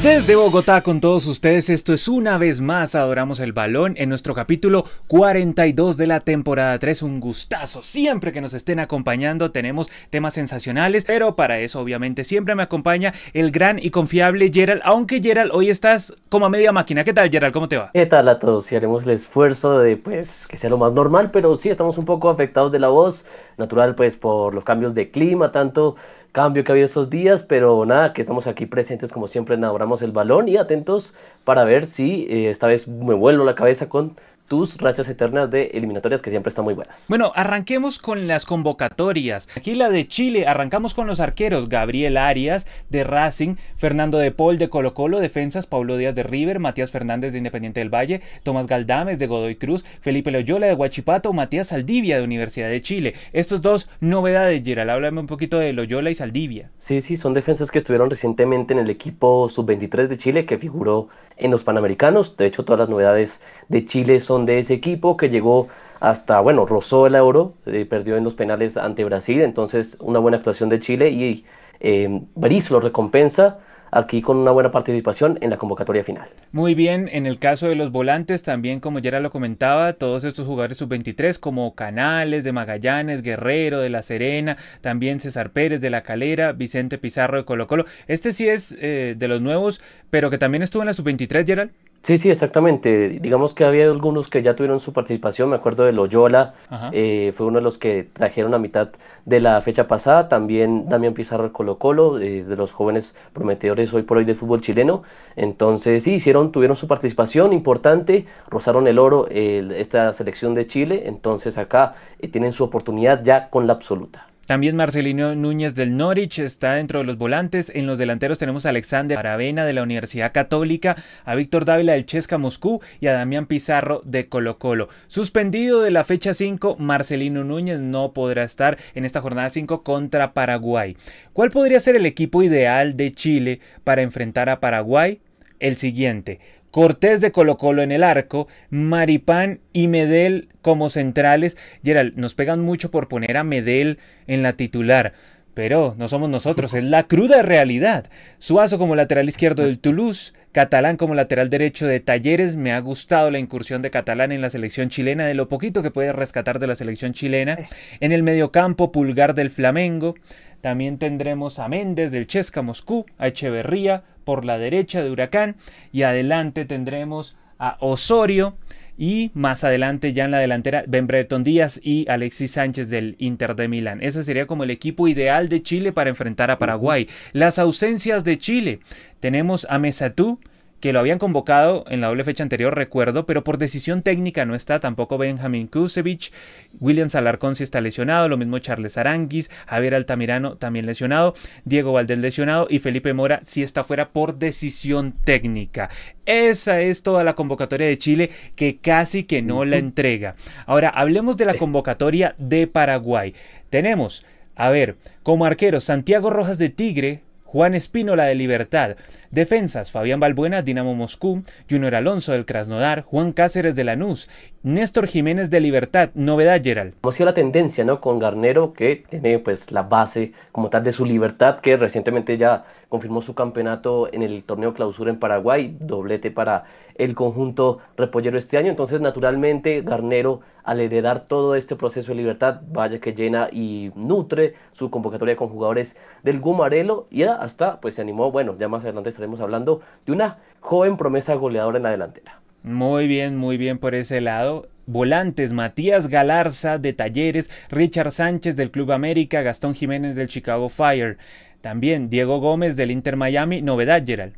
Desde Bogotá con todos ustedes, esto es Una Vez Más Adoramos el Balón en nuestro capítulo 42 de la temporada 3. Un gustazo siempre que nos estén acompañando, tenemos temas sensacionales, pero para eso obviamente siempre me acompaña el gran y confiable Gerald, aunque Gerald hoy estás como a media máquina. ¿Qué tal, Gerald? ¿Cómo te va? ¿Qué tal a todos? Si haremos el esfuerzo de pues que sea lo más normal, pero sí estamos un poco afectados de la voz, natural pues por los cambios de clima, tanto cambio que ha habido esos días, pero nada, que estamos aquí presentes como siempre en Adoramos el Balón y atentos para ver si esta vez me vuelo la cabeza con tus rachas eternas de eliminatorias que siempre están muy buenas. Bueno, arranquemos con las convocatorias. Aquí la de Chile, arrancamos con los arqueros: Gabriel Arias de Racing, Fernando de Paul de Colo-Colo, defensas Paulo Díaz de River, Matías Fernández de Independiente del Valle, Tomás Galdames de Godoy Cruz, Felipe Loyola de Huachipato, Matías Saldivia de Universidad de Chile. Estos dos novedades, Gerald, háblame un poquito de Loyola y Saldivia. Sí, sí, son defensas que estuvieron recientemente en el equipo sub-23 de Chile que figuró en los Panamericanos. De hecho, todas las novedades de Chile son de ese equipo que llegó hasta, bueno, rozó el Euro, perdió en los penales ante Brasil. Entonces, una buena actuación de Chile y Berizzo lo recompensa aquí con una buena participación en la convocatoria final. Muy bien, en el caso de los volantes también, como ya lo comentaba, todos estos jugadores sub-23 como Canales de Magallanes, Guerrero de La Serena, también César Pérez de La Calera, Vicente Pizarro de Colo-Colo. Este sí es de los nuevos, pero que también estuvo en la sub-23, Gerald. Sí, sí, exactamente. Digamos que había algunos que ya tuvieron su participación. Me acuerdo de Loyola, Ajá. fue uno de los que trajeron a mitad de la fecha pasada. También Damián Pizarro de Colo-Colo, de los jóvenes prometedores hoy por hoy del fútbol chileno. Entonces, sí, tuvieron su participación importante, rozaron el oro esta selección de Chile. Entonces, acá tienen su oportunidad ya con la absoluta. También Marcelino Núñez del Norwich está dentro de los volantes. En los delanteros tenemos a Alexander Aravena de la Universidad Católica, a Víctor Dávila del CSKA Moscú y a Damián Pizarro de Colo-Colo. Suspendido de la fecha 5, Marcelino Núñez no podrá estar en esta jornada 5 contra Paraguay. ¿Cuál podría ser el equipo ideal de Chile para enfrentar a Paraguay? El siguiente: Cortés de Colo-Colo en el arco, Maripán y Medel como centrales. Gerald, nos pegan mucho por poner a Medel en la titular, pero no somos nosotros, es la cruda realidad. Suazo como lateral izquierdo del Toulouse, Catalán como lateral derecho de Talleres. Me ha gustado la incursión de Catalán en la selección chilena, de lo poquito que puede rescatar de la selección chilena. En el mediocampo, Pulgar del Flamengo. También tendremos a Méndez del CSKA Moscú, a Echeverría por la derecha de Huracán, y adelante tendremos a Osorio, y más adelante ya en la delantera Ben Brereton Díaz y Alexis Sánchez del Inter de Milán. Ese sería como el equipo ideal de Chile para enfrentar a Paraguay. Las ausencias de Chile: tenemos a Mesatú, que lo habían convocado en la doble fecha anterior, recuerdo, pero por decisión técnica no está. Tampoco Benjamín Kusevich, William Alarcón sí está lesionado, lo mismo Charles Aranguis, Javier Altamirano también lesionado, Diego Valdés lesionado y Felipe Mora sí está fuera por decisión técnica. Esa es toda la convocatoria de Chile, que casi que no la entrega. Ahora, hablemos de la convocatoria de Paraguay. Tenemos, a ver, como arqueros, Santiago Rojas de Tigre, Juan Espínola de Libertad. Defensas: Fabián Balbuena, Dinamo Moscú, Junior Alonso del Krasnodar, Juan Cáceres de Lanús, Néstor Jiménez de Libertad. Novedad, Gerald. Como ha sido la tendencia, ¿no? Con Garnero, que tiene pues la base como tal de su Libertad, que recientemente ya confirmó su campeonato en el torneo Clausura en Paraguay, doblete para el conjunto repollero este año. Entonces, naturalmente, Garnero, al heredar todo este proceso de Libertad, vaya que llena y nutre su convocatoria con jugadores del Gumarelo, y hasta pues se animó, bueno, ya más adelante estaremos hablando de una joven promesa goleadora en la delantera. Muy bien por ese lado. Volantes: Matías Galarza de Talleres, Richard Sánchez del Club América, Gastón Jiménez del Chicago Fire. También Diego Gómez del Inter Miami. Novedad, Gerald.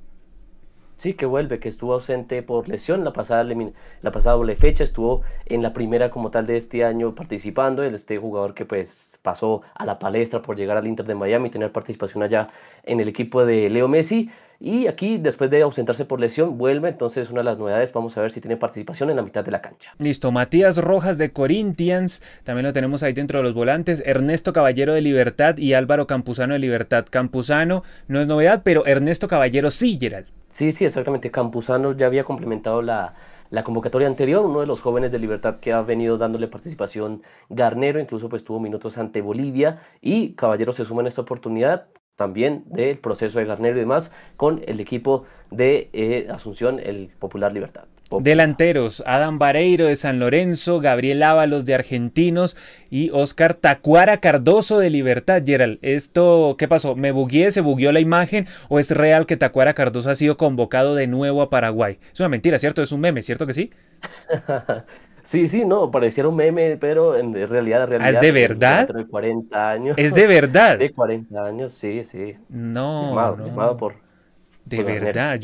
Sí, que vuelve, que estuvo ausente por lesión la pasada doble fecha, estuvo en la primera como tal de este año participando, este jugador que pues pasó a la palestra por llegar al Inter de Miami, tener participación allá en el equipo de Leo Messi, y aquí después de ausentarse por lesión vuelve. Entonces, una de las novedades, vamos a ver si tiene participación en la mitad de la cancha. Listo, Matías Rojas de Corinthians, también lo tenemos ahí dentro de los volantes. Ernesto Caballero de Libertad y Álvaro Campuzano de Libertad. Campuzano no es novedad, pero Ernesto Caballero sí, Gerald. Sí, sí, exactamente. Campuzano ya había complementado la convocatoria anterior, uno de los jóvenes de Libertad que ha venido dándole participación Garnero, incluso pues tuvo minutos ante Bolivia, y Caballero se suma en esta oportunidad también del proceso de Garnero y demás con el equipo de Asunción, el Popular Libertad. Delanteros, Adam Vareiro de San Lorenzo, Gabriel Ábalos de Argentinos y Oscar Tacuara Cardoso de Libertad. Gerald, ¿esto qué pasó? ¿Me bugueé? ¿Se bugueó la imagen? ¿O es real que Tacuara Cardoso ha sido convocado de nuevo a Paraguay? Es una mentira, ¿cierto? Es un meme, ¿cierto que sí? Sí, sí, no, pareciera un meme, pero en ¿Ah, es realidad, de es un verdad? delantero de 40 años, ¿Es de verdad? de 40 años, sí, sí, No, llamado no. De por Garnero. verdad,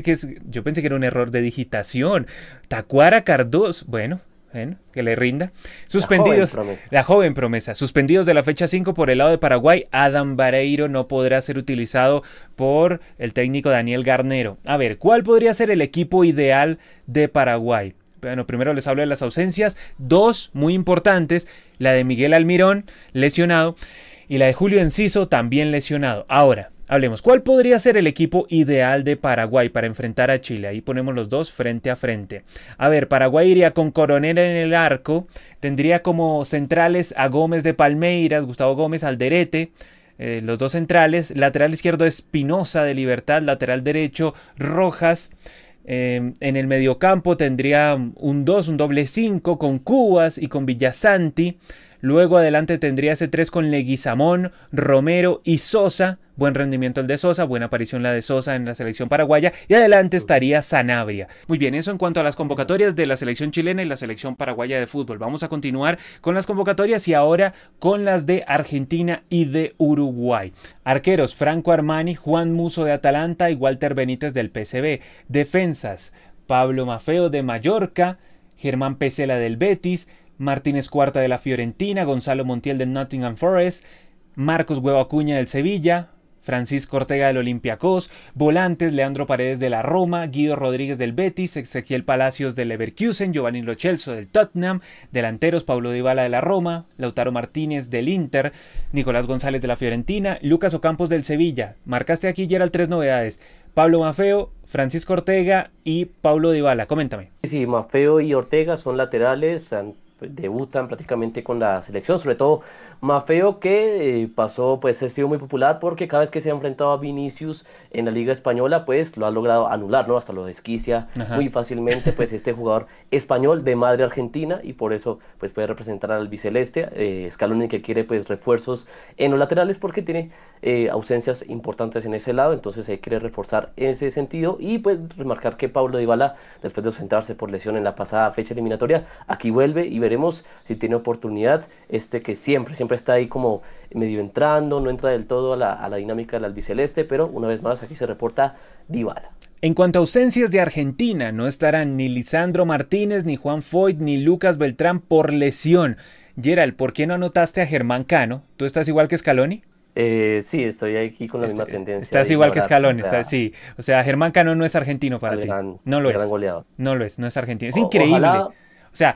yo pensé que era un error de digitación. Tacuara Cardoso, bueno, que le rinda. La joven Suspendidos, promesa. la joven promesa, suspendidos de la fecha 5 por el lado de Paraguay, Adam Vareiro no podrá ser utilizado por el técnico Daniel Garnero. A ver, ¿cuál podría ser el equipo ideal de Paraguay? Bueno, primero les hablo de las ausencias, dos muy importantes, la de Miguel Almirón, lesionado, y la de Julio Enciso, también lesionado. Ahora, hablemos, ¿cuál podría ser el equipo ideal de Paraguay para enfrentar a Chile? Ahí ponemos los dos frente a frente. A ver, Paraguay iría con Coronel en el arco, tendría como centrales a Gómez de Palmeiras, Gustavo Gómez, Alderete, los dos centrales, lateral izquierdo Espinosa de Libertad, lateral derecho Rojas. En el mediocampo tendría un 2, un doble 5 con Cubas y con Villasanti. Luego adelante tendría ese 3 con Leguizamón, Romero y Sosa. Buen rendimiento el de Sosa, buena aparición la de Sosa en la selección paraguaya. Y adelante estaría Sanabria. Muy bien, eso en cuanto a las convocatorias de la selección chilena y la selección paraguaya de fútbol. Vamos a continuar con las convocatorias y ahora con las de Argentina y de Uruguay. Arqueros, Franco Armani, Juan Musso de Atalanta y Walter Benítez del PSV. Defensas, Pablo Maffeo de Mallorca, Germán Pesela del Betis, Martínez Cuarta de la Fiorentina, Gonzalo Montiel del Nottingham Forest, Marcos Huevo Acuña del Sevilla, Francisco Ortega del Olympiacos, volantes Leandro Paredes de la Roma, Guido Rodríguez del Betis, Ezequiel Palacios del Leverkusen, Giovanni Lo Celso del Tottenham, delanteros Paulo Dybala de la Roma, Lautaro Martínez del Inter, Nicolás González de la Fiorentina, Lucas Ocampos del Sevilla. Marcaste aquí, Gerald, tres novedades: Pablo Maffeo, Francisco Ortega y Paulo Dybala. Coméntame. Sí, Maffeo y Ortega son laterales, debutan prácticamente con la selección, sobre todo Maffeo que pasó, pues ha sido muy popular porque cada vez que se ha enfrentado a Vinicius en la Liga Española, pues lo ha logrado anular, ¿no? Hasta lo desquicia muy fácilmente, pues este jugador español de madre argentina y por eso pues puede representar al albiceleste. Scaloni que quiere pues refuerzos en los laterales porque tiene ausencias importantes en ese lado, entonces quiere reforzar ese sentido y pues remarcar que Paulo Dybala, después de ausentarse por lesión en la pasada fecha eliminatoria, aquí vuelve y veremos si tiene oportunidad, que siempre está ahí como medio entrando, no entra del todo a la dinámica del albiceleste, pero una vez más aquí se reporta Dybala. En cuanto a ausencias de Argentina, no estarán ni Lisandro Martínez, ni Juan Foyt, ni Lucas Beltrán por lesión. Gerald, ¿por qué no anotaste a Germán Cano? ¿Tú estás igual que Scaloni? Sí, estoy aquí con la misma tendencia. Estás de igual que ignorar Scaloni, siempre sí. O sea, Germán Cano no es argentino para ti. No lo gran es. goleador. No lo es, no es argentino. Es increíble. O sea,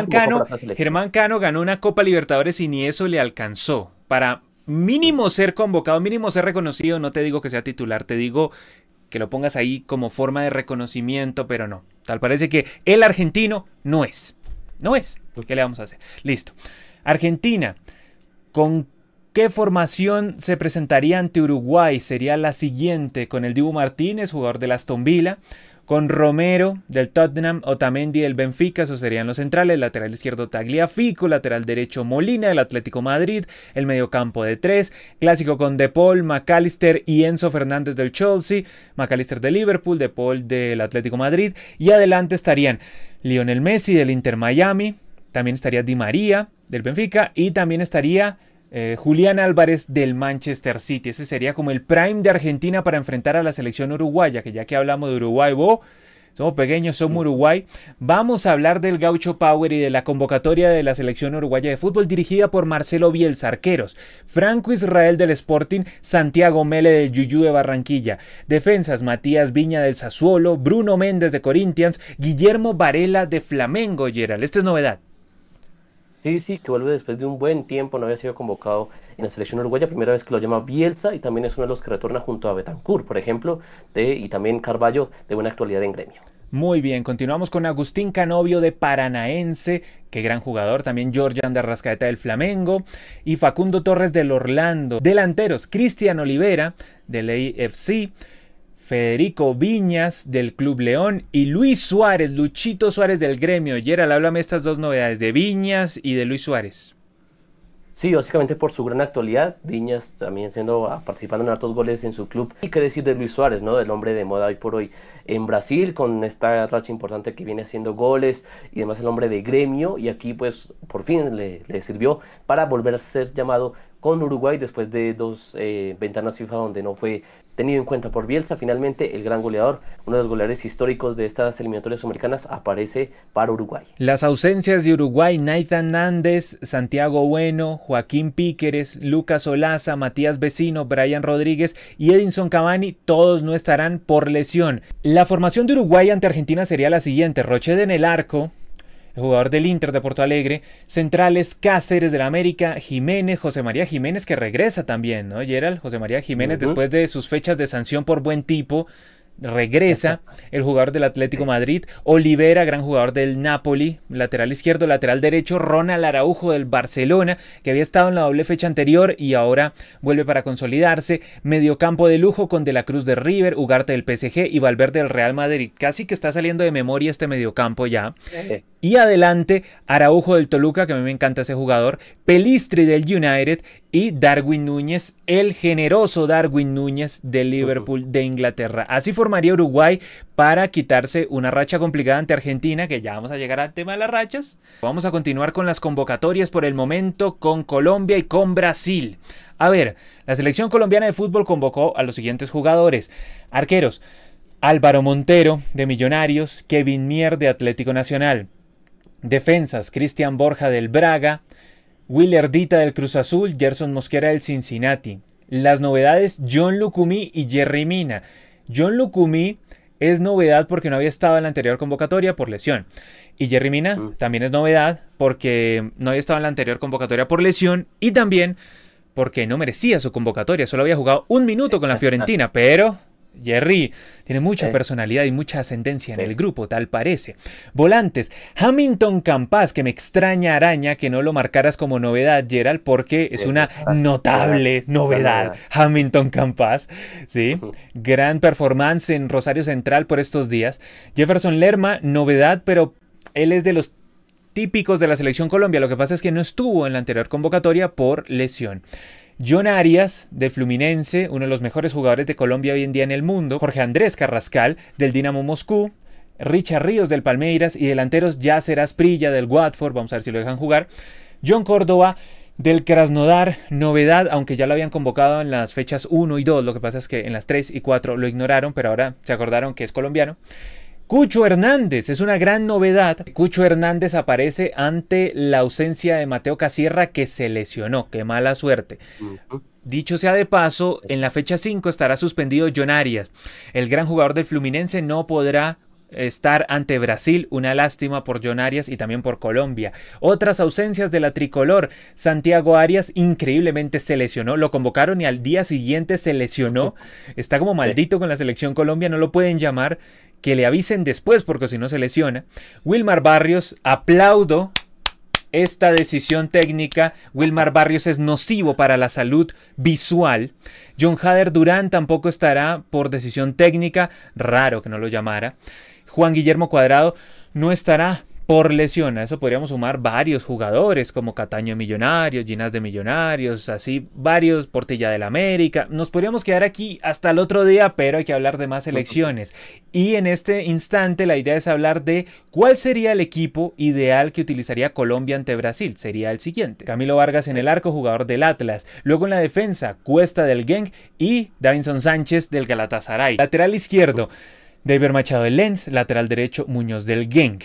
Germán Cano ganó una Copa Libertadores y ni eso le alcanzó. Para mínimo ser convocado, mínimo ser reconocido, no te digo que sea titular, te digo que lo pongas ahí como forma de reconocimiento, pero no. Tal parece que el argentino no es. No es. ¿Qué le vamos a hacer? Listo. Argentina, ¿con qué formación se presentaría ante Uruguay? Sería la siguiente, con el Dibu Martínez, jugador del Aston Villa, con Romero del Tottenham, Otamendi del Benfica, esos serían los centrales, lateral izquierdo Tagliafico, lateral derecho Molina del Atlético Madrid, el mediocampo de tres, clásico con De Paul, McAllister y Enzo Fernández del Chelsea, McAllister del Liverpool, De Paul del Atlético Madrid, y adelante estarían Lionel Messi del Inter Miami, también estaría Di María del Benfica y también estaría Julián Álvarez del Manchester City. Ese sería como el prime de Argentina para enfrentar a la selección uruguaya, que ya que hablamos de Uruguay, somos pequeños, somos Uruguay. Vamos a hablar del Gaucho Power y de la convocatoria de la selección uruguaya de fútbol dirigida por Marcelo Bielsa. Arqueros: Franco Israel del Sporting, Santiago Mele del Yuyú de Barranquilla. Defensas: Matías Viña del Sassuolo, Bruno Méndez de Corinthians, Guillermo Varela de Flamengo. Gerald, esta es novedad. Sí, que vuelve después de un buen tiempo, no había sido convocado en la selección uruguaya, primera vez que lo llama Bielsa y también es uno de los que retorna junto a Betancur, por ejemplo, y también Carvalho de buena actualidad en Gremio. Muy bien, continuamos con Agustín Canovio de Paranaense, qué gran jugador, también Georgian de Arrascaeta del Flamengo y Facundo Torres del Orlando. Delanteros, Cristian Olivera del AFC, Federico Viñas del Club León y Luis Suárez, Luchito Suárez del Gremio. Gerald, háblame estas dos novedades de Viñas y de Luis Suárez. Sí, básicamente por su gran actualidad, Viñas también participando en hartos goles en su club. Y qué decir de Luis Suárez, ¿no? Del hombre de moda hoy por hoy en Brasil, con esta racha importante que viene haciendo goles y además el hombre de Gremio. Y aquí pues por fin le sirvió para volver a ser llamado con Uruguay después de dos ventanas FIFA donde no fue tenido en cuenta por Bielsa. Finalmente el gran goleador, uno de los goleadores históricos de estas eliminatorias sudamericanas, aparece para Uruguay. Las ausencias de Uruguay: Nathan Nández, Santiago Bueno, Joaquín Píqueres, Lucas Olaza, Matías Vecino, Brian Rodríguez y Edinson Cavani, todos no estarán por lesión. La formación de Uruguay ante Argentina sería la siguiente: Rochede en el arco, el jugador del Inter de Porto Alegre. Centrales: Cáceres del América, Jiménez, José María Jiménez, que regresa también, ¿no, Gerald? José María Jiménez, después de sus fechas de sanción por buen tipo, regresa. El jugador del Atlético Madrid. Olivera, gran jugador del Napoli, lateral izquierdo. Lateral derecho: Ronald Araujo del Barcelona, que había estado en la doble fecha anterior y ahora vuelve para consolidarse. Mediocampo de lujo con De la Cruz de River, Ugarte del PSG y Valverde del Real Madrid. Casi que está saliendo de memoria este mediocampo ya. Y adelante, Araujo del Toluca, que a mí me encanta ese jugador, Pelistri del United y Darwin Núñez, el generoso Darwin Núñez del Liverpool de Inglaterra. Así formaría Uruguay para quitarse una racha complicada ante Argentina, que ya vamos a llegar al tema de las rachas. Vamos a continuar con las convocatorias por el momento con Colombia y con Brasil. A ver, la selección colombiana de fútbol convocó a los siguientes jugadores. Arqueros: Álvaro Montero de Millonarios, Kevin Mier de Atlético Nacional. Defensas: Cristian Borja del Braga, Willer Dita del Cruz Azul, Gerson Mosquera del Cincinnati. Las novedades: John Lucumí y Yerry Mina. John Lucumí es novedad porque no había estado en la anterior convocatoria por lesión. Y Yerry Mina también es novedad porque no había estado en la anterior convocatoria por lesión y también porque no merecía su convocatoria. Solo había jugado un minuto con la Fiorentina, pero Yerry tiene mucha personalidad y mucha ascendencia en el grupo, tal parece. Volantes: Hamilton Campas, que me extraña araña que no lo marcaras como novedad, Gerald, porque es una notable novedad. Hamilton Campas, ¿sí? Gran performance en Rosario Central por estos días. Jefferson Lerma, novedad, pero él es de los típicos de la selección Colombia. Lo que pasa es que no estuvo en la anterior convocatoria por lesión. John Arias del Fluminense, uno de los mejores jugadores de Colombia hoy en día en el mundo. Jorge Andrés Carrascal del Dinamo Moscú. Richard Ríos del Palmeiras. Y delanteros: Yasser Asprilla del Watford, vamos a ver si lo dejan jugar. John Córdoba del Krasnodar, novedad, aunque ya lo habían convocado en las fechas 1 y 2. Lo que pasa es que en las 3 y 4 lo ignoraron, pero ahora se acordaron que es colombiano. Cucho Hernández, es una gran novedad. Cucho Hernández aparece ante la ausencia de Mateo Casierra, que se lesionó. ¡Qué mala suerte! Dicho sea de paso, en la fecha 5 estará suspendido John Arias. El gran jugador del Fluminense no podrá estar ante Brasil. Una lástima por John Arias y también por Colombia. Otras ausencias de la tricolor: Santiago Arias increíblemente se lesionó, lo convocaron y al día siguiente se lesionó. Está como maldito con la selección Colombia, no lo pueden llamar. Que le avisen después porque si no se lesiona. Wilmar Barrios, aplaudo esta decisión técnica. Wilmar Barrios es nocivo para la salud visual. John Hader Durán tampoco estará por decisión técnica, raro que no lo llamara. Juan Guillermo Cuadrado no estará por lesión. A eso podríamos sumar varios jugadores como Cataño de Millonarios, Ginás de Millonarios, así varios, Portilla del América. Nos podríamos quedar aquí hasta el otro día, pero hay que hablar de más selecciones. Y en este instante la idea es hablar de cuál sería el equipo ideal que utilizaría Colombia ante Brasil. Sería el siguiente: Camilo Vargas en el arco, jugador del Atlas. Luego en la defensa: Cuesta del Genk y Davinson Sánchez del Galatasaray. Lateral izquierdo: David Machado del Lens. Lateral derecho: Muñoz del Genk.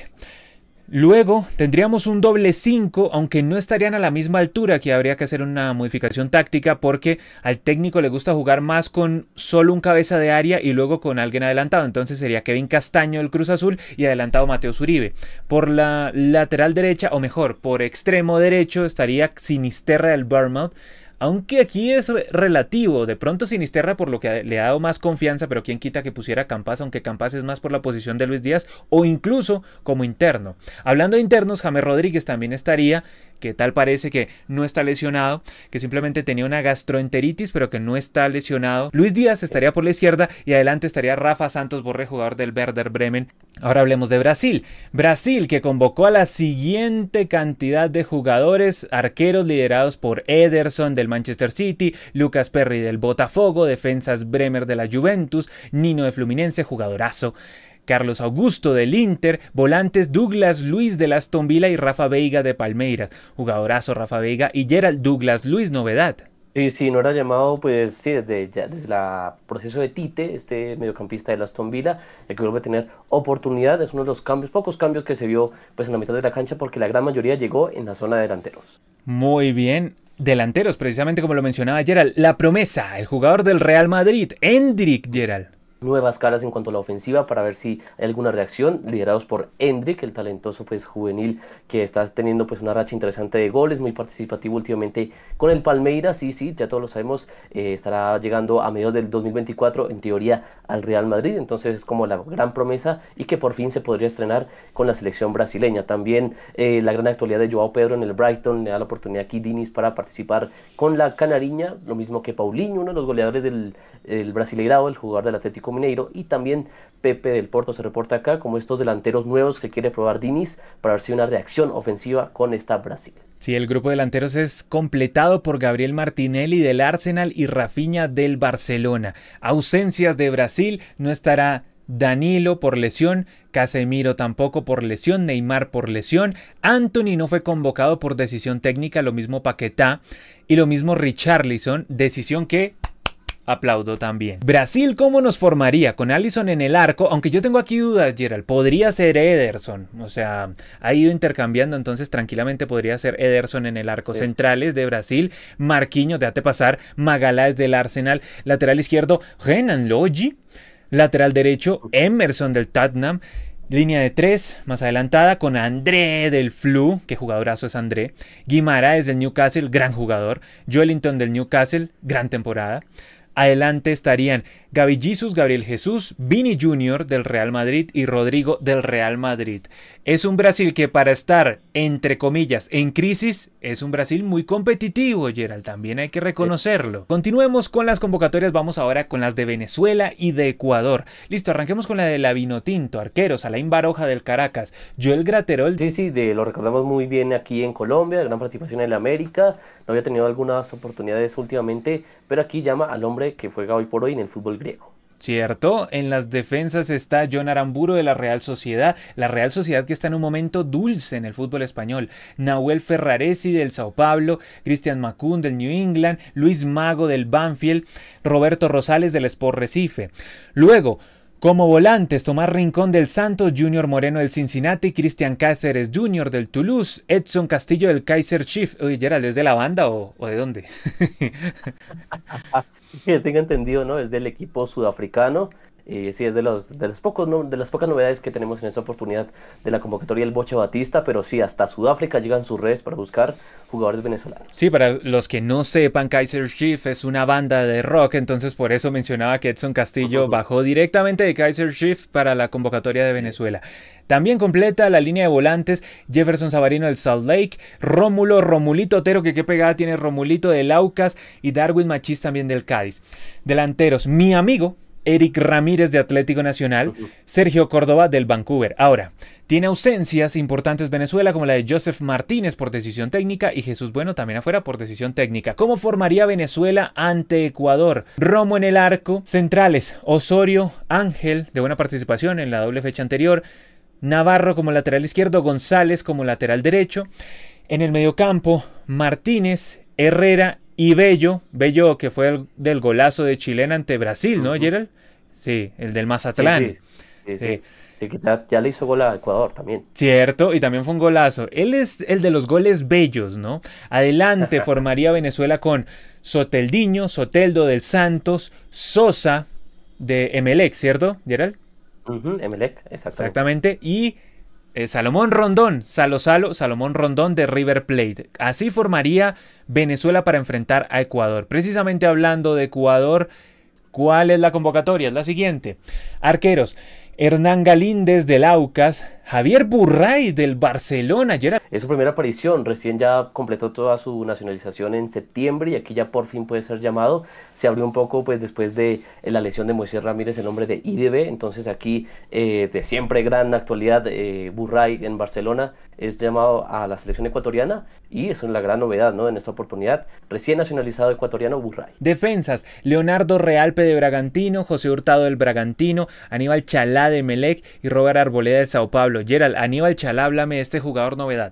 Luego tendríamos un doble 5, aunque no estarían a la misma altura, que habría que hacer una modificación táctica porque al técnico le gusta jugar más con solo un cabeza de área y luego con alguien adelantado. Entonces sería Kevin Castaño del Cruz Azul y adelantado Mateo Zuribe. Por la lateral derecha, o mejor, por extremo derecho estaría Sinisterra del Bournemouth, aunque aquí es relativo, de pronto Sinisterra por lo que le ha dado más confianza, pero quién quita que pusiera Campas, aunque Campas es más por la posición de Luis Díaz o incluso como interno. Hablando de internos, James Rodríguez también estaría, que tal parece que no está lesionado, que simplemente tenía una gastroenteritis, pero que no está lesionado. Luis Díaz estaría por la izquierda y adelante estaría Rafa Santos Borré, jugador del Werder Bremen. Ahora hablemos de Brasil. Brasil, que convocó a la siguiente cantidad de jugadores, arqueros liderados por Ederson del Manchester City, Lucas Perry del Botafogo, defensas Bremer de la Juventus, Nino de Fluminense, jugadorazo, Carlos Augusto del Inter, volantes Douglas Luiz del Aston Villa y Rafa Veiga de Palmeiras, jugadorazo Rafa Veiga, y Gerald Douglas Luiz, novedad. Y si no era llamado, pues sí, desde el proceso de Tite, este mediocampista del Aston Villa, el que vuelve a tener oportunidad, es uno de los cambios, pocos cambios que se vio pues en la mitad de la cancha, porque la gran mayoría llegó en la zona de delanteros. Muy bien. Delanteros, precisamente como lo mencionaba Gerald, la promesa, el jugador del Real Madrid, Endrick, Gerald. Nuevas caras en cuanto a la ofensiva para ver si hay alguna reacción, liderados por Endrick, el talentoso pues juvenil que está teniendo pues una racha interesante de goles, muy participativo últimamente con el Palmeiras. Sí, ya todos lo sabemos, estará llegando a mediados del 2024 en teoría al Real Madrid, entonces es como la gran promesa y que por fin se podría estrenar con la selección brasileña. También la gran actualidad de Joao Pedro en el Brighton, le da la oportunidad aquí Diniz para participar con la canariña, lo mismo que Paulinho, uno de los goleadores del Brasileirao, el jugador del Atlético Mineiro, y también Pepe del Porto se reporta acá como estos delanteros nuevos que quiere probar Diniz para ver si hay una reacción ofensiva con esta Brasil. Sí, el grupo de delanteros es completado por Gabriel Martinelli del Arsenal y Rafinha del Barcelona. Ausencias de Brasil, no estará Danilo por lesión, Casemiro tampoco por lesión, Neymar por lesión, Antony no fue convocado por decisión técnica, lo mismo Paquetá y lo mismo Richarlison, decisión que aplaudo también. Brasil, ¿cómo nos formaría? Con Alisson en el arco, aunque yo tengo aquí dudas, Gerald, podría ser Ederson, o sea, ha ido intercambiando, entonces tranquilamente podría ser Ederson en el arco. Centrales de Brasil, Marquinhos, déjate pasar, Magalhães del Arsenal, lateral izquierdo, Renan Lodji, lateral derecho, Emerson del Tottenham, línea de 3, más adelantada, con André del Flu, que jugadorazo es André, Guimaraes del Newcastle, gran jugador, Joelinton del Newcastle, gran temporada. Adelante estarían Gabi Jesus, Gabriel Jesús, Vini Jr. del Real Madrid y Rodrigo del Real Madrid. Es un Brasil que para estar, entre comillas, en crisis, es un Brasil muy competitivo, Gerald, también hay que reconocerlo. Continuemos con las convocatorias, vamos ahora con las de Venezuela y de Ecuador. Listo, arranquemos con la de la Vinotinto, arqueros, Alain Baroja del Caracas, Joel Graterol. Sí, lo recordamos muy bien aquí en Colombia, gran participación en el América, no había tenido algunas oportunidades últimamente, pero aquí llama al hombre que juega hoy por hoy en el fútbol griego. Cierto, en las defensas está John Aramburu de la Real Sociedad que está en un momento dulce en el fútbol español, Nahuel Ferraresi del Sao Paulo, Cristian Macún del New England, Luis Mago del Banfield, Roberto Rosales del Sport Recife. Luego, como volantes, Tomás Rincón del Santos, Junior Moreno del Cincinnati, Cristian Cáceres Jr. del Toulouse, Edson Castillo del Kaiser Chiefs. Oye, Gerald, ¿es de la banda o de dónde? Que tenga entendido, ¿no? Es del equipo sudafricano. Sí, es de las pocas novedades que tenemos en esta oportunidad de la convocatoria del Boche Batista, pero sí, hasta Sudáfrica llegan sus redes para buscar jugadores venezolanos. Sí, para los que no sepan, Kaiser Chiefs es una banda de rock, entonces por eso mencionaba que Edson Castillo bajó directamente de Kaiser Chiefs para la convocatoria de Venezuela. También completa la línea de volantes Jefferson Savarino del Salt Lake, Romulito Otero, que qué pegada tiene Romulito del Aucas, y Darwin Machís también del Cádiz. Delanteros, mi amigo Eric Ramírez de Atlético Nacional, Sergio Córdoba del Vancouver. Ahora, tiene ausencias importantes Venezuela como la de Joseph Martínez por decisión técnica y Jesús Bueno también afuera por decisión técnica. ¿Cómo formaría Venezuela ante Ecuador? Romo en el arco, centrales Osorio, Ángel, de buena participación en la doble fecha anterior, Navarro como lateral izquierdo, González como lateral derecho. En el mediocampo, Martínez, Herrera y Bello que fue del golazo de Chilena ante Brasil, ¿no, Gerald? Sí, el del Mazatlán. Sí, que ya le hizo gol a Ecuador también. Cierto, y también fue un golazo. Él es el de los goles bellos, ¿no? Adelante formaría Venezuela con Soteldo del Santos, Sosa de Emelec, ¿cierto, Gerald? Emelec, exactamente. Y Salomón Rondón, Salomón Rondón de River Plate. Así formaría Venezuela para enfrentar a Ecuador. Precisamente hablando de Ecuador, ¿cuál es la convocatoria? Es la siguiente. Arqueros: Hernán Galíndez del Aucas, Javier Burray del Barcelona. Es su primera aparición, recién ya completó toda su nacionalización en septiembre y aquí ya por fin puede ser llamado. Se abrió un poco pues después de la lesión de Moisés Ramírez, el hombre de IDB, entonces aquí de siempre gran actualidad, Burray en Barcelona es llamado a la selección ecuatoriana y eso es la gran novedad, ¿no? En esta oportunidad, recién nacionalizado ecuatoriano Burray. Defensas: Leonardo Realpe de Bragantino, José Hurtado del Bragantino, Aníbal Chalá de Melec y Robert Arboleda de Sao Paulo. Gerald, Aníbal Chalá, háblame de este jugador novedad.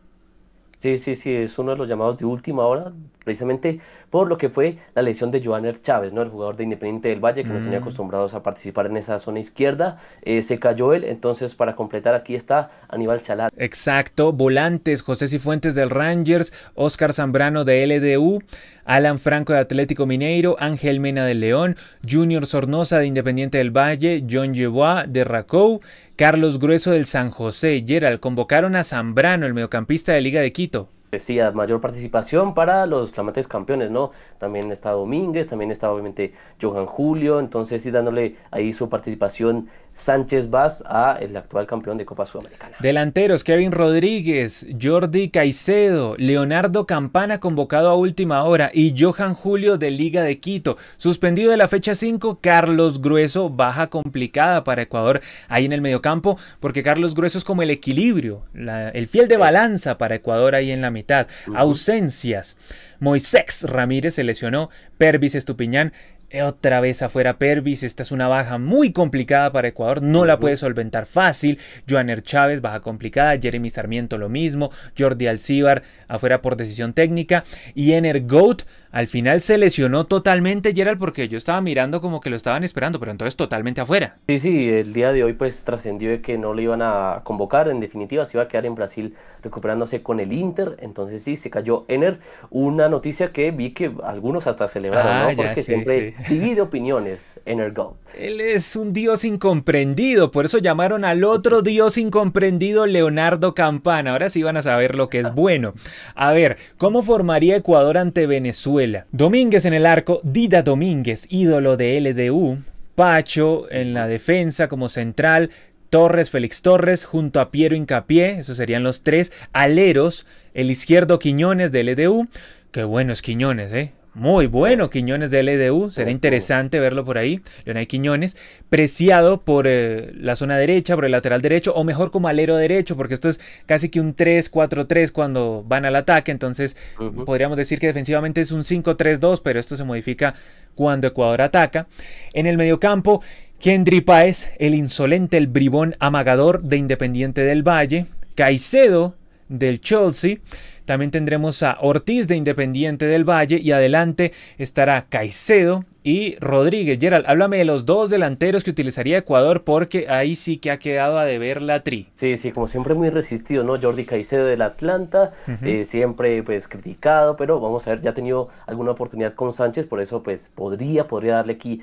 Sí, es uno de los llamados de última hora, precisamente por lo que fue la lesión de Johanner Chávez, ¿no? El jugador de Independiente del Valle, que nos tenía acostumbrados a participar en esa zona izquierda. Se cayó él, entonces para completar aquí está Aníbal Chalá. Exacto. Volantes: José Cifuentes del Rangers, Oscar Zambrano de LDU, Alan Franco de Atlético Mineiro, Ángel Mena del León, Junior Sornosa de Independiente del Valle, John Yeboah de Racou, Carlos Grueso del San José. Gerald, convocaron a Zambrano, el mediocampista de Liga de Quito. Decía, mayor participación para los flamantes campeones, ¿no? También está Domínguez, también está obviamente Johan Julio, entonces sí dándole ahí su participación Sánchez Vaz a el actual campeón de Copa Sudamericana. Delanteros: Kevin Rodríguez, Jordi Caicedo, Leonardo Campana convocado a última hora y Johan Julio de Liga de Quito. Suspendido de la fecha 5, Carlos Grueso, baja complicada para Ecuador ahí en el mediocampo, porque Carlos Grueso es como el equilibrio, el fiel de balanza para Ecuador ahí en la mitad. Ausencias: Moisés Ramírez se lesionó, Pervis Estupiñán otra vez afuera Pervis. Esta es una baja muy complicada para Ecuador, no la puede solventar fácil. Johanner Chávez, baja complicada. Jeremy Sarmiento lo mismo. Jordi Alcíbar afuera por decisión técnica. Y Ener Goat al final se lesionó totalmente, Gerald, porque yo estaba mirando como que lo estaban esperando, pero entonces totalmente afuera. Sí, el día de hoy pues trascendió de que no lo iban a convocar, en definitiva se iba a quedar en Brasil recuperándose con el Inter, entonces sí, se cayó Ener, una noticia que vi que algunos hasta celebraron, ¿no? Porque siempre divide opiniones, Ener Goat. Él es un dios incomprendido, por eso llamaron al otro dios incomprendido, Leonardo Campana. Ahora sí van a saber lo que es bueno. A ver, ¿cómo formaría Ecuador ante Venezuela? Domínguez en el arco, Dida Domínguez, ídolo de LDU, Pacho en la defensa como central, Torres, Félix Torres, junto a Piero Hincapié, esos serían los tres. Aleros, el izquierdo Quiñones de LDU, qué bueno es Quiñones, muy bueno Quiñones de LDU, será interesante verlo por ahí. Leonay Quiñones, Preciado por la zona derecha, por el lateral derecho, o mejor como alero derecho, porque esto es casi que un 3-4-3 cuando van al ataque, entonces podríamos decir que defensivamente es un 5-3-2, pero esto se modifica cuando Ecuador ataca. En el mediocampo, Kendry Páez, el insolente, el bribón amagador de Independiente del Valle, Caicedo del Chelsea. También tendremos a Ortiz de Independiente del Valle y adelante estará Caicedo y Rodríguez. Gerald, háblame de los dos delanteros que utilizaría Ecuador, porque ahí sí que ha quedado a deber la tri. Sí, como siempre muy resistido, ¿no? Jordi Caicedo del Atlanta, siempre pues criticado, pero vamos a ver, ya ha tenido alguna oportunidad con Sánchez, por eso pues podría darle aquí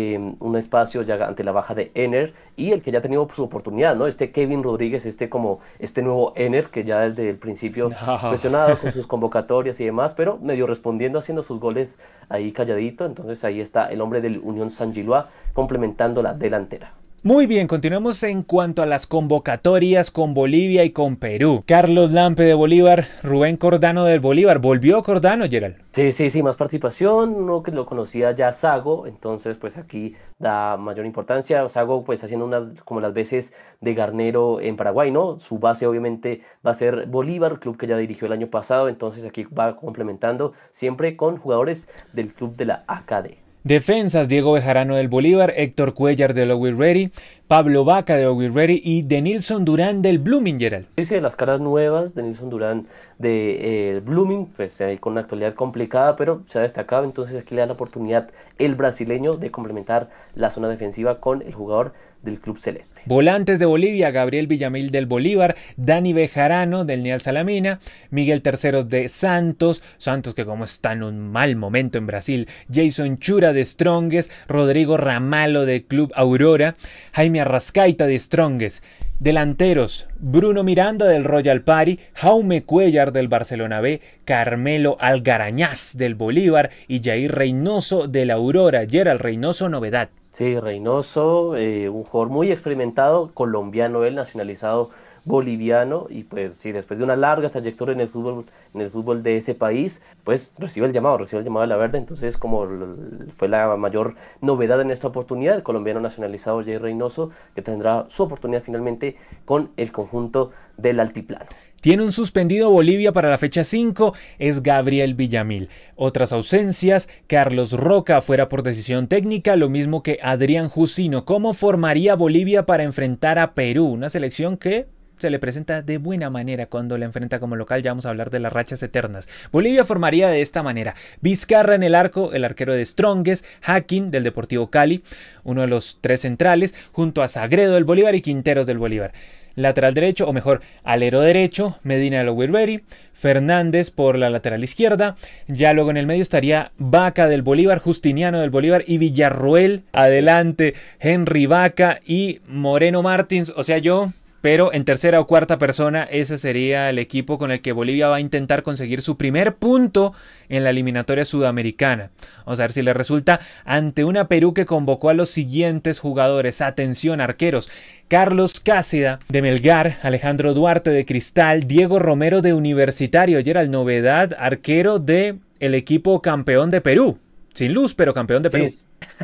un espacio ya ante la baja de Ener, y el que ya ha tenido su oportunidad, ¿no? Kevin Rodríguez, como este nuevo Ener, que ya desde el principio cuestionado con sus convocatorias y demás, pero medio respondiendo, haciendo sus goles ahí calladito, entonces ahí está el hombre del Unión San Gilois complementando la delantera. Muy bien, continuemos en cuanto a las convocatorias con Bolivia y con Perú. Carlos Lampe de Bolívar, Rubén Cordano del Bolívar. ¿Volvió Cordano, Gerald? Sí, más participación, uno que lo conocía ya Sago, entonces pues aquí da mayor importancia. Sago pues haciendo unas como las veces de Garnero en Paraguay, ¿no? Su base obviamente va a ser Bolívar, club que ya dirigió el año pasado, entonces aquí va complementando siempre con jugadores del club de la ACD. Defensas: Diego Bejarano del Bolívar, Héctor Cuellar del Always Ready, Pablo Vaca de Always Ready y Denilson Durán del Blooming, Gerald. Dice las caras nuevas, Denilson Durán de Blooming, pues con una actualidad complicada, pero se ha destacado, entonces aquí le da la oportunidad el brasileño de complementar la zona defensiva con el jugador del Club Celeste. Volantes de Bolivia: Gabriel Villamil del Bolívar, Dani Bejarano del Neal Salamina, Miguel Terceros de Santos que como está en un mal momento en Brasil, Jason Chura de Strongest, Rodrigo Ramalo del Club Aurora, Jaime Arrascaita de Strongest. Delanteros, Bruno Miranda del Royal Pari, Jaume Cuellar del Barcelona B, Carmelo Algarañaz del Bolívar y Jair Reynoso del Aurora. Gerald Reynoso, novedad. Sí, Reynoso, un jugador muy experimentado, colombiano, él nacionalizado boliviano, y pues sí, después de una larga trayectoria en el fútbol de ese país, pues recibe el llamado de la Verde. Entonces como fue la mayor novedad en esta oportunidad, el colombiano nacionalizado Jair Reynoso, que tendrá su oportunidad finalmente con el conjunto del Altiplano. Tiene un suspendido Bolivia para la fecha 5, es Gabriel Villamil. Otras ausencias, Carlos Roca fuera por decisión técnica, lo mismo que Adrián Jusino. ¿Cómo formaría Bolivia para enfrentar a Perú? Una selección que se le presenta de buena manera cuando la enfrenta como local. Ya vamos a hablar de las rachas eternas. Bolivia formaría de esta manera: Vizcarra en el arco, el arquero de Strongest, Hacking del Deportivo Cali, uno de los tres centrales, junto a Sagredo del Bolívar y Quinteros del Bolívar. Lateral derecho, o mejor, alero derecho, Medina de la Wilberry, Fernández por la lateral izquierda. Ya luego en el medio estaría Vaca del Bolívar, Justiniano del Bolívar y Villarroel. Adelante, Henry Vaca y Moreno Martins, o sea yo. Pero en tercera o cuarta persona, ese sería el equipo con el que Bolivia va a intentar conseguir su primer punto en la eliminatoria sudamericana. Vamos a ver si le resulta ante una Perú que convocó a los siguientes jugadores. Atención, arqueros: Carlos Cáceda de Melgar, Alejandro Duarte de Cristal, Diego Romero de Universitario. Gerald, novedad, arquero de el equipo campeón de Perú. Sin luz, pero campeón de Perú.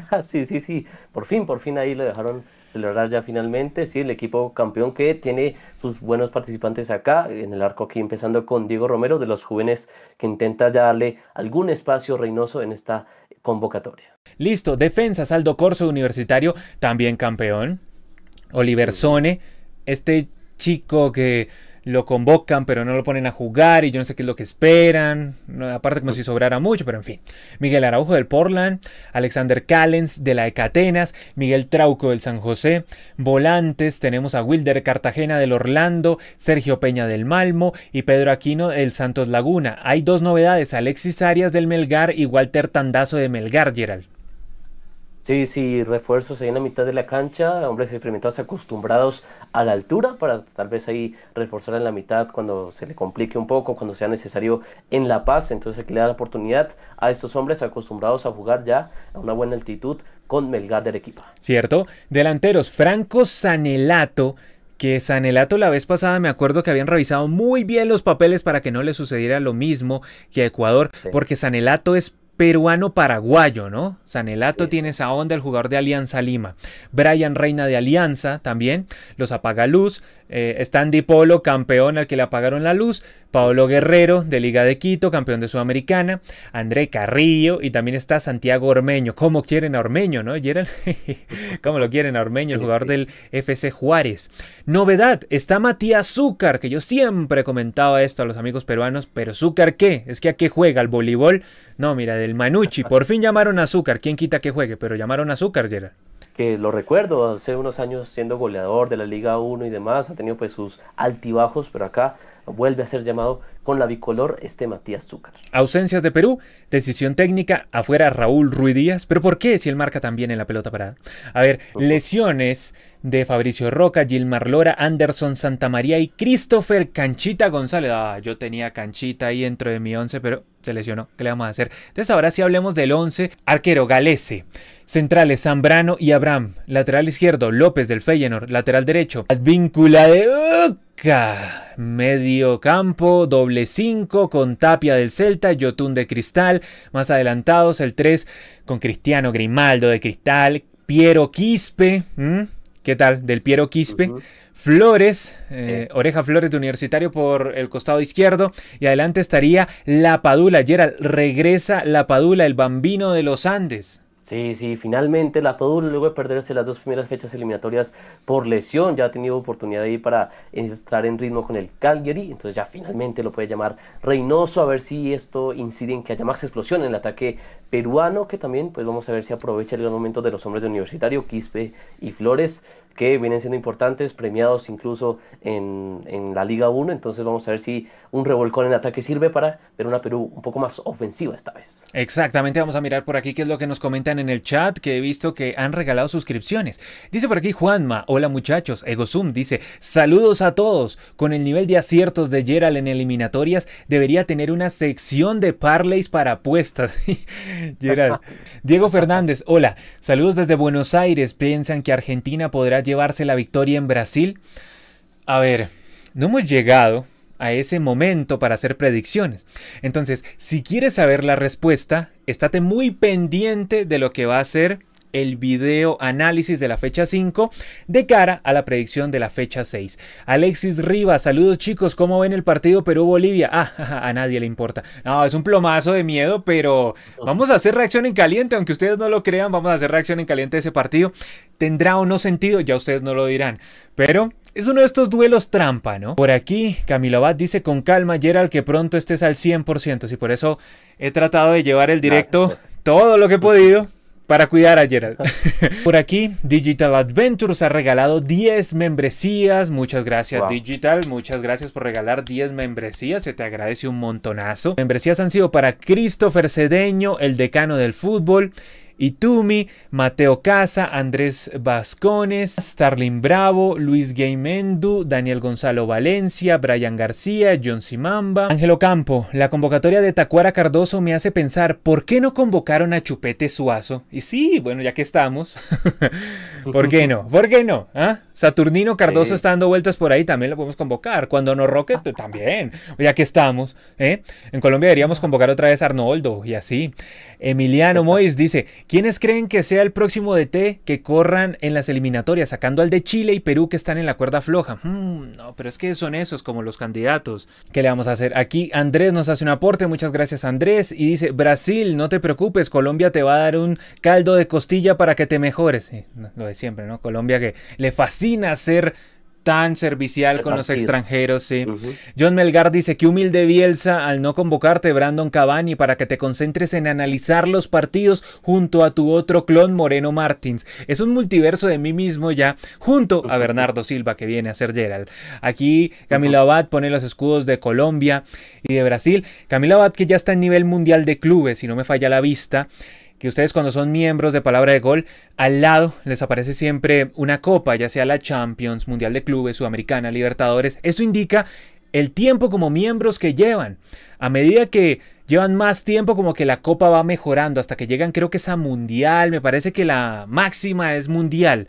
Sí. Por fin ahí lo dejaron celebrar ya finalmente. Sí, el equipo campeón que tiene sus buenos participantes acá en el arco, aquí empezando con Diego Romero, de los jóvenes, que intenta ya darle algún espacio Reynoso en esta convocatoria. Listo, defensas: Aldo Corso Universitario, también campeón. Oliver Sone, este chico que lo convocan pero no lo ponen a jugar y yo no sé qué es lo que esperan, no, aparte como si sobrara mucho, pero en fin. Miguel Araujo del Portland, Alexander Callens de la Ecatenas, Miguel Trauco del San José. Volantes tenemos a Wilder Cartagena del Orlando, Sergio Peña del Malmo y Pedro Aquino del Santos Laguna. Hay dos novedades: Alexis Arias del Melgar y Walter Tandazo de Melgar, Gerald. Sí, refuerzos ahí en la mitad de la cancha, hombres experimentados acostumbrados a la altura, para tal vez ahí reforzar en la mitad cuando se le complique un poco, cuando sea necesario en La Paz. Entonces que le da la oportunidad a estos hombres acostumbrados a jugar ya a una buena altitud con Melgar de Arequipa. Cierto. Delanteros: Franco Sanelato, que Sanelato la vez pasada me acuerdo que habían revisado muy bien los papeles para que no le sucediera lo mismo que a Ecuador, sí, porque Sanelato es peruano-paraguayo, ¿no? Sanelato tiene esa onda, el jugador de Alianza Lima. Brian Reina de Alianza también, los apagaluz. Standy Polo, campeón al que le apagaron la luz. Paolo Guerrero de Liga de Quito, campeón de Sudamericana. André Carrillo y también está Santiago Ormeño. ¿Cómo quieren a Ormeño, no? ¿Cómo lo quieren a Ormeño, el jugador del FC Juárez? Novedad, está Matías Zúcar, que yo siempre comentaba esto a los amigos peruanos, pero ¿Zúcar qué? ¿Es que a qué juega? ¿Al voleibol? No, mira, del Manucci. Por fin llamaron a Zúcar. ¿Quién quita que juegue? Pero llamaron a Zúcar, Gerard. Que lo recuerdo, hace unos años siendo goleador de la Liga 1 y demás, ha tenido pues sus altibajos, pero acá vuelve a ser llamado con la bicolor Matías Zúcar. Ausencias de Perú: decisión técnica, afuera Raúl Ruiz Díaz. ¿Pero por qué? Si él marca también en la pelota parada. A ver, lesiones de Fabricio Roca, Gilmar Lora, Anderson Santamaría y Christopher Canchita González. Yo tenía Canchita ahí dentro de mi 11, pero se lesionó. ¿Qué le vamos a hacer? Entonces ahora sí hablemos del 11. Arquero: Galese. Centrales: Zambrano y Abraham. Lateral izquierdo: López del Feyenoord. Lateral derecho: Advíncula de Oca. Medio campo: doble 5 con Tapia del Celta, Yotún de Cristal. Más adelantados el 3 con Cristiano Grimaldo de Cristal, Piero Quispe. ¿Qué tal? Del Piero Quispe. Flores, Oreja Flores de Universitario por el costado izquierdo. Y adelante estaría La Padula. Gerald, regresa La Padula, el bambino de los Andes. Sí, finalmente La Padula, luego de perderse las dos primeras fechas eliminatorias por lesión, ya ha tenido oportunidad ahí para entrar en ritmo con el Cagliari. Entonces ya finalmente lo puede llamar Reynoso, a ver si esto incide en que haya más explosión en el ataque peruano, que también pues vamos a ver si aprovecha el gran momento de los hombres de Universitario, Quispe y Flores, que vienen siendo importantes, premiados incluso en la Liga 1. Entonces vamos a ver si un revolcón en ataque sirve para ver una Perú un poco más ofensiva esta vez. Exactamente, vamos a mirar por aquí qué es lo que nos comenta sigan en el chat, que he visto que han regalado suscripciones. Dice por aquí Juanma, hola muchachos. Egozum dice, saludos a todos. Con el nivel de aciertos de Gerald en eliminatorias, debería tener una sección de parlays para apuestas. Gerald. Diego Fernández, hola. Saludos desde Buenos Aires. ¿Piensan que Argentina podrá llevarse la victoria en Brasil? A ver, no hemos llegado a ese momento para hacer predicciones. Entonces, si quieres saber la respuesta, estate muy pendiente de lo que va a ser el video análisis de la fecha 5 de cara a la predicción de la fecha 6. Alexis Rivas, saludos chicos, ¿cómo ven el partido Perú-Bolivia? A nadie le importa. No, es un plomazo de miedo, pero vamos a hacer reacción en caliente, aunque ustedes no lo crean, vamos a hacer reacción en caliente de ese partido. ¿Tendrá o no sentido? Ya ustedes no lo dirán, pero es uno de estos duelos trampa, ¿no? Por aquí, Camilo Abad dice, con calma, Gerald, que pronto estés al 100%. Sí, por eso he tratado de llevar el directo todo lo que he podido para cuidar a Gerald. Por aquí, Digital Adventures ha regalado 10 membresías. Muchas gracias, Digital. Muchas gracias por regalar 10 membresías. Se te agradece un montonazo. Membresías han sido para Christopher Cedeño, el decano del fútbol, Itumi, Mateo Casa, Andrés Vascones, Starlin Bravo, Luis Gaimendu, Daniel Gonzalo Valencia, Brian García, John Simamba, Ángelo Campo. La convocatoria de Tacuara Cardoso me hace pensar, ¿por qué no convocaron a Chupete Suazo? Y sí, bueno, ya que estamos, ¿por qué no? ¿Por qué no? ¿Ah? Saturnino Cardoso está dando vueltas por ahí, también lo podemos convocar. Cuando no Roque, pues, también, ya que estamos. En Colombia deberíamos convocar otra vez a Arnoldo y así. Emiliano Mois dice, ¿quiénes creen que sea el próximo DT que corran en las eliminatorias, sacando al de Chile y Perú que están en la cuerda floja? No, pero es que son esos como los candidatos. ¿Qué le vamos a hacer? Aquí Andrés nos hace un aporte, muchas gracias Andrés, y dice, Brasil, no te preocupes, Colombia te va a dar un caldo de costilla para que te mejores. Sí, lo de siempre, ¿no? Colombia que le fascina ser tan servicial con los extranjeros, sí. John Melgar dice, qué humilde Bielsa al no convocarte Brandon Cavani para que te concentres en analizar los partidos junto a tu otro clon Moreno Martins. Es un multiverso de mí mismo ya, junto a Bernardo Silva que viene a ser Gerald. Aquí Camilo Abad pone los escudos de Colombia y de Brasil. Camilo Abad que ya está en nivel mundial de clubes, si no me falla la vista, que ustedes cuando son miembros de Palabra de Gol, al lado les aparece siempre una copa, ya sea la Champions, Mundial de Clubes, Sudamericana, Libertadores. Eso indica el tiempo como miembros que llevan. A medida que llevan más tiempo, como que la copa va mejorando hasta que llegan, creo que es a Mundial, me parece que la máxima es Mundial.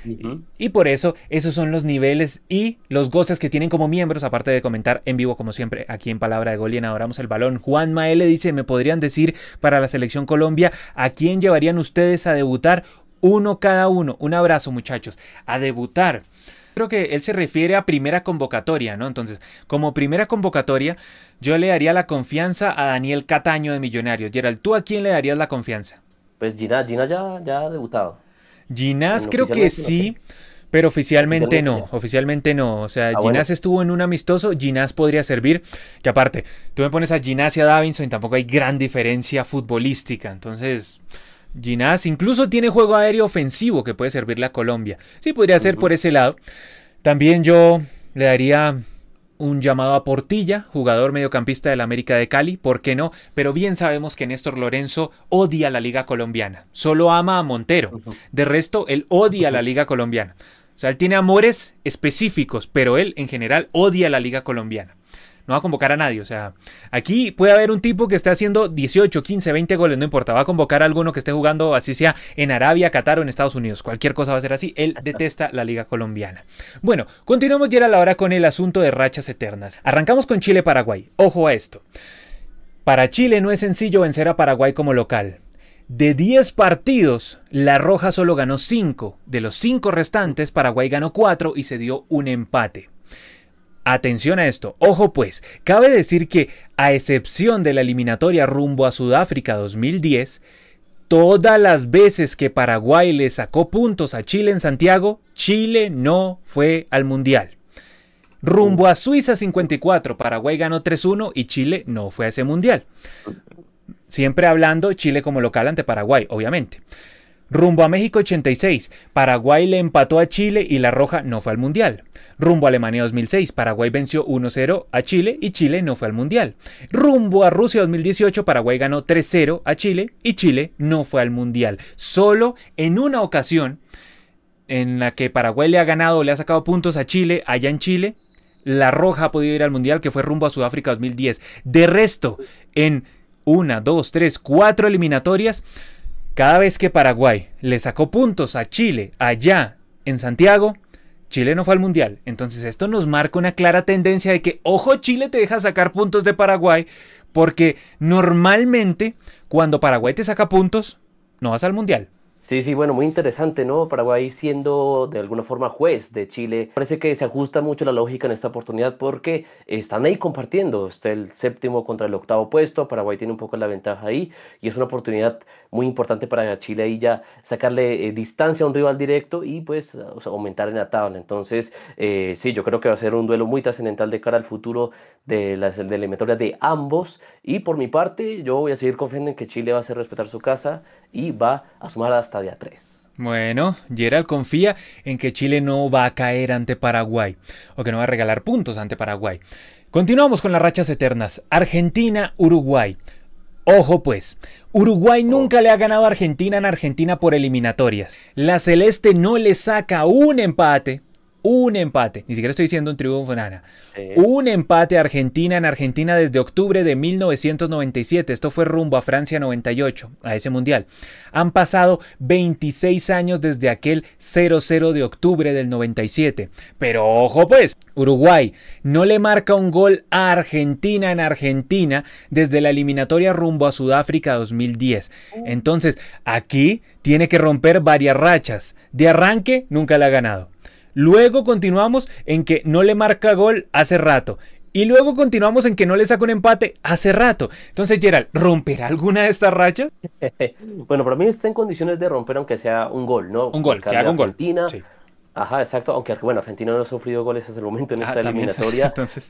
Y por eso esos son los niveles y los goces que tienen como miembros, aparte de comentar en vivo como siempre aquí en Palabra de Gol y en Adoramos el Balón. Juan Maele dice, ¿me podrían decir para la selección Colombia a quién llevarían ustedes a debutar? Uno cada uno. Un abrazo muchachos. A debutar. Creo que él se refiere a primera convocatoria, ¿no? Entonces, como primera convocatoria, yo le daría la confianza a Daniel Cataño de Millonarios. Gerald, ¿tú a quién le darías la confianza? Pues Ginás ya ha debutado. Ginás creo que sí, pero oficialmente no. Oficialmente no. O sea, Ginás estuvo en un amistoso, Ginás podría servir. Que aparte, tú me pones a Ginás y a Davinson y tampoco hay gran diferencia futbolística. Entonces, Ginás incluso tiene juego aéreo ofensivo que puede servirle a Colombia. Sí, podría ser por ese lado. También yo le daría un llamado a Portilla, jugador mediocampista del América de Cali, ¿por qué no? Pero bien sabemos que Néstor Lorenzo odia la liga colombiana. Solo ama a Montero. De resto, él odia la liga colombiana. O sea, él tiene amores específicos, pero él en general odia la liga colombiana. No va a convocar a nadie, o sea, aquí puede haber un tipo que esté haciendo 18, 15, 20 goles, no importa, va a convocar a alguno que esté jugando, así sea en Arabia, Qatar o en Estados Unidos, cualquier cosa va a ser así, él detesta la liga colombiana. Bueno, continuamos ya ahora con el asunto de rachas eternas. Arrancamos con Chile-Paraguay, ojo a esto. Para Chile no es sencillo vencer a Paraguay como local. De 10 partidos, La Roja solo ganó 5, de los 5 restantes, Paraguay ganó 4 y se dio un empate. Atención a esto, ojo pues, cabe decir que a excepción de la eliminatoria rumbo a Sudáfrica 2010, todas las veces que Paraguay le sacó puntos a Chile en Santiago, Chile no fue al Mundial. Rumbo a Suiza 54, Paraguay ganó 3-1 y Chile no fue a ese Mundial. Siempre hablando Chile como local ante Paraguay, obviamente. Rumbo a México 86, Paraguay le empató a Chile y la roja no fue al Mundial. Rumbo a Alemania 2006, Paraguay venció 1-0 a Chile y Chile no fue al Mundial. Rumbo a Rusia 2018, Paraguay ganó 3-0 a Chile y Chile no fue al Mundial. Solo en una ocasión en la que Paraguay le ha ganado, le ha sacado puntos a Chile, allá en Chile, la roja ha podido ir al Mundial, que fue rumbo a Sudáfrica 2010. De resto, en 1, 2, 3, 4 eliminatorias, cada vez que Paraguay le sacó puntos a Chile allá en Santiago, Chile no fue al Mundial. Entonces esto nos marca una clara tendencia de que, ojo, Chile te deja sacar puntos de Paraguay, porque normalmente cuando Paraguay te saca puntos, no vas al Mundial. Sí, sí, bueno, muy interesante, ¿no? Paraguay siendo de alguna forma juez de Chile. Parece que se ajusta mucho la lógica en esta oportunidad porque están ahí compartiendo. Está el séptimo contra el octavo puesto. Paraguay tiene un poco la ventaja ahí y es una oportunidad muy importante para Chile ahí ya sacarle distancia a un rival directo y pues o sea, aumentar en la tabla. Entonces, sí, yo creo que va a ser un duelo muy trascendental de cara al futuro de las eliminatorias de ambos. Y por mi parte, yo voy a seguir confiando en que Chile va a hacer respetar su casa y va a sumar hasta día 3. Bueno, Gerald confía en que Chile no va a caer ante Paraguay o que no va a regalar puntos ante Paraguay. Continuamos con las rachas eternas. Argentina-Uruguay. Ojo pues, Uruguay nunca le ha ganado a Argentina en Argentina por eliminatorias. La Celeste no le saca un empate, ni siquiera estoy diciendo un triunfo, nada. Un empate a Argentina en Argentina desde octubre de 1997. Esto fue rumbo a Francia 98, a ese mundial. Han pasado 26 años desde aquel 0-0 de octubre del 97. Pero ojo pues, Uruguay no le marca un gol a Argentina en Argentina desde la eliminatoria rumbo a Sudáfrica 2010. Entonces, aquí tiene que romper varias rachas. De arranque, nunca le ha ganado. Luego continuamos en que no le marca gol hace rato. Y luego continuamos en que no le saca un empate hace rato. Entonces, Gerald, ¿romperá alguna de estas rachas? Bueno, para mí está en condiciones de romper aunque sea un gol, ¿no? Un gol, que haga un gol. Argentina. Sí. Ajá, exacto, aunque bueno, Argentina no ha sufrido goles hasta el momento en esta eliminatoria, Entonces...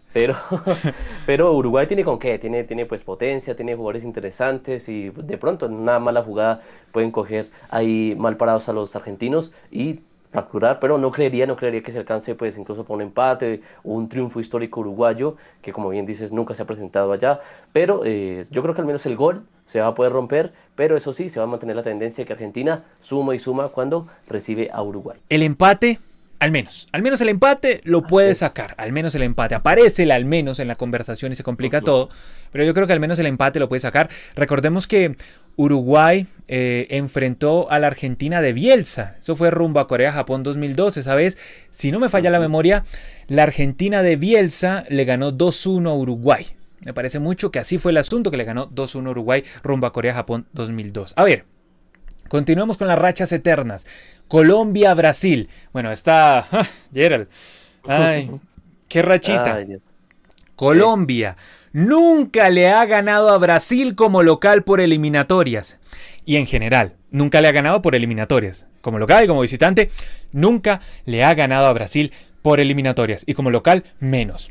pero Uruguay tiene con qué, tiene pues potencia, tiene jugadores interesantes y de pronto en una mala jugada pueden coger ahí mal parados a los argentinos y fracturar, pero no creería que se alcance pues incluso por un empate o un triunfo histórico uruguayo, que como bien dices nunca se ha presentado allá, pero yo creo que al menos el gol se va a poder romper, pero eso sí, se va a mantener la tendencia de que Argentina suma y suma cuando recibe a Uruguay. El empate, al menos el empate lo puede sacar, al menos el empate, aparece el al menos en la conversación y se complica todo, pero yo creo que al menos el empate lo puede sacar. Recordemos que Uruguay enfrentó a la Argentina de Bielsa, eso fue rumbo a Corea-Japón 2012, esa vez, si no me falla la memoria, la Argentina de Bielsa le ganó 2-1 a Uruguay. Me parece mucho que así fue el asunto, que le ganó 2-1 a Uruguay rumbo a Corea-Japón 2002. A ver, continuemos con las rachas eternas. Colombia-Brasil. Bueno, está... Gerald. Ay, qué rachita. Ay, Dios. Colombia nunca le ha ganado a Brasil como local por eliminatorias. Y en general, nunca le ha ganado por eliminatorias. Como local y como visitante, nunca le ha ganado a Brasil por eliminatorias. Y como local, menos.